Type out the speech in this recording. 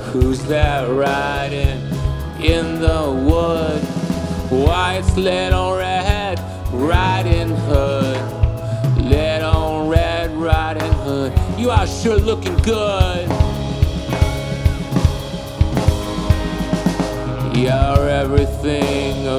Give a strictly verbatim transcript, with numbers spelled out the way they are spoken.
Who's that riding in the wood? White's little Red Riding Hood. Little Red Riding Hood, you are sure looking good. You're everything